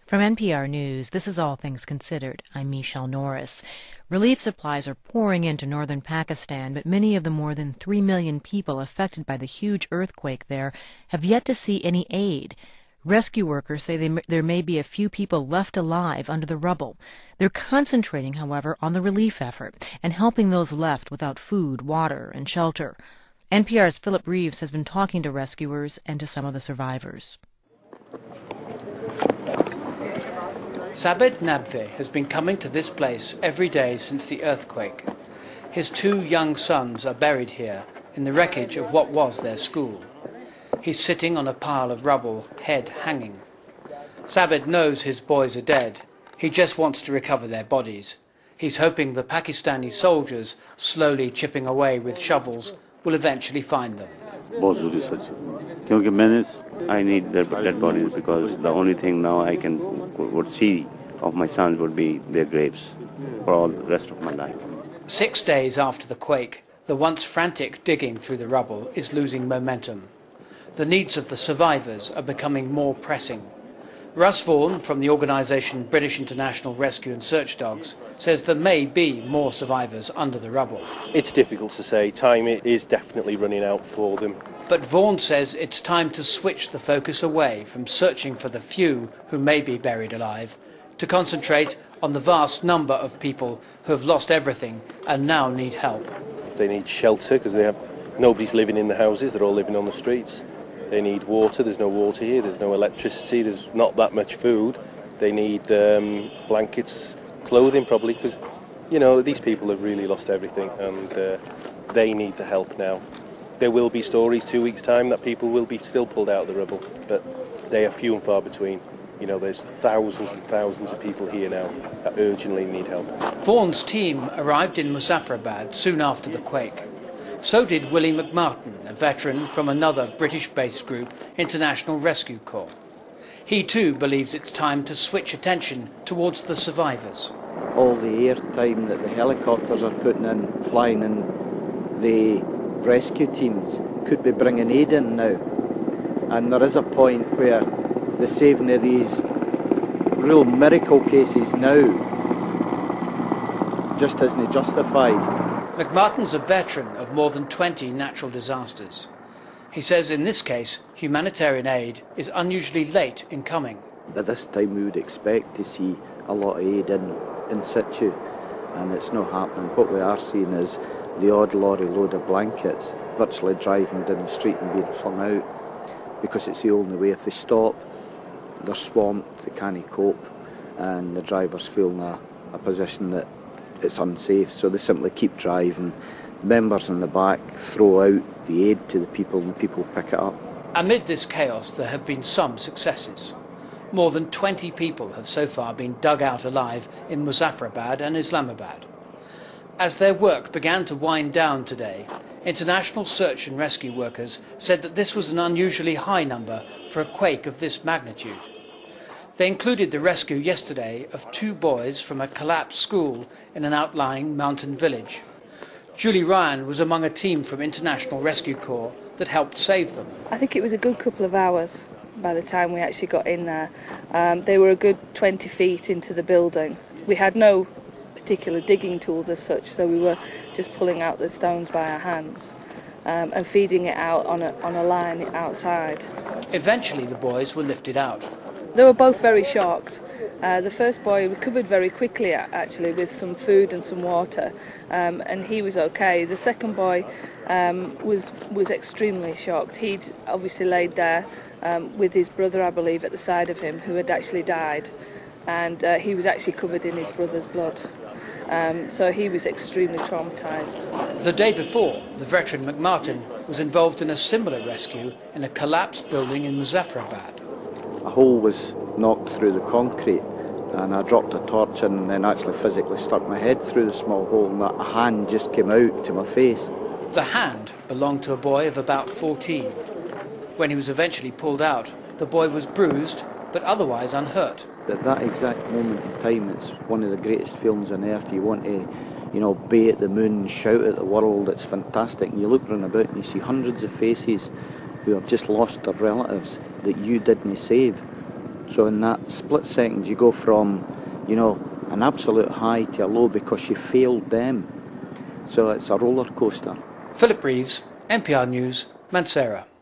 From NPR News, this is All Things Considered. I'm Michelle Norris. Relief supplies are pouring into northern Pakistan, but many of the more than 3 million people affected by the huge earthquake there have yet to see any aid. Rescue workers say there may be a few people left alive under the rubble. They're concentrating, however, on the relief effort and helping those left without food, water, and shelter. NPR's Philip Reeves has been talking to rescuers and to some of the survivors. Sabed Nabve has been coming to this place every day since the earthquake. His 2 young sons are buried here in the wreckage of what was their school. He's sitting on a pile of rubble, head hanging. Sabed knows his boys are dead. He just wants to recover their bodies. He's hoping the Pakistani soldiers, slowly chipping away with shovels, will eventually find them. I need their dead bodies because the only thing now I would see of my sons would be their graves for all the rest of my life. 6 days after the quake, the once frantic digging through the rubble is losing momentum. The needs of the survivors are becoming more pressing. Russ Vaughan from the organisation British International Rescue and Search Dogs says there may be more survivors under the rubble. It's difficult to say. Time is definitely running out for them. But Vaughan says it's time to switch the focus away from searching for the few who may be buried alive to concentrate on the vast number of people who have lost everything and now need help. They need shelter because nobody's living in the houses, they're all living on the streets. They need water, there's no water here, there's no electricity, there's not that much food. They need blankets, clothing probably, because, these people have really lost everything and they need the help now. There will be stories 2 weeks' time that people will be still pulled out of the rubble, but they are few and far between. There's thousands and thousands of people here now that urgently need help. Vaughan's team arrived in Muzaffarabad soon after the quake. So did Willie McMartin, a veteran from another British-based group, International Rescue Corps. He too believes it's time to switch attention towards the survivors. All the air time that the helicopters are putting in, flying in, the rescue teams could be bringing aid in now. And there is a point where the saving of these real miracle cases now just isn't justified. McMartin's a veteran of more than 20 natural disasters. He says in this case, humanitarian aid is unusually late in coming. At this time we would expect to see a lot of aid in situ, and it's not happening. What we are seeing is the odd lorry load of blankets virtually driving down the street and being flung out because it's the only way. If they stop, they're swamped, they can't cope, and the drivers feel in a position that it's unsafe, so they simply keep driving. Members in the back throw out the aid to the people and the people pick it up. Amid this chaos, there have been some successes. More than 20 people have so far been dug out alive in Muzaffarabad and Islamabad. As their work began to wind down today, international search and rescue workers said that this was an unusually high number for a quake of this magnitude. They included the rescue yesterday of 2 boys from a collapsed school in an outlying mountain village. Julie Ryan was among a team from International Rescue Corps that helped save them. I think it was a good couple of hours by the time we actually got in there. They were a good 20 feet into the building. We had no particular digging tools as such, so we were just pulling out the stones by our hands and feeding it out on a line outside. Eventually the boys were lifted out. They were both very shocked. The first boy recovered very quickly, actually, with some food and some water, and he was okay. The second boy was extremely shocked. He'd obviously laid there with his brother, I believe, at the side of him, who had actually died, and he was actually covered in his brother's blood. So he was extremely traumatised. The day before, the veteran McMartin was involved in a similar rescue in a collapsed building in Muzaffarabad. A hole was knocked through the concrete, and I dropped a torch in and then actually physically stuck my head through the small hole, and a hand just came out to my face. The hand belonged to a boy of about 14. When he was eventually pulled out, the boy was bruised but otherwise unhurt. At that exact moment in time, it's one of the greatest feelings on earth. You want to, bay at the moon, shout at the world. It's fantastic. And you look round about and you see hundreds of faces who have just lost their relatives that you didn't save. So in that split second, you go from, you know, an absolute high to a low because you failed them. So it's a roller coaster. Philip Reeves, NPR News, Mansehra.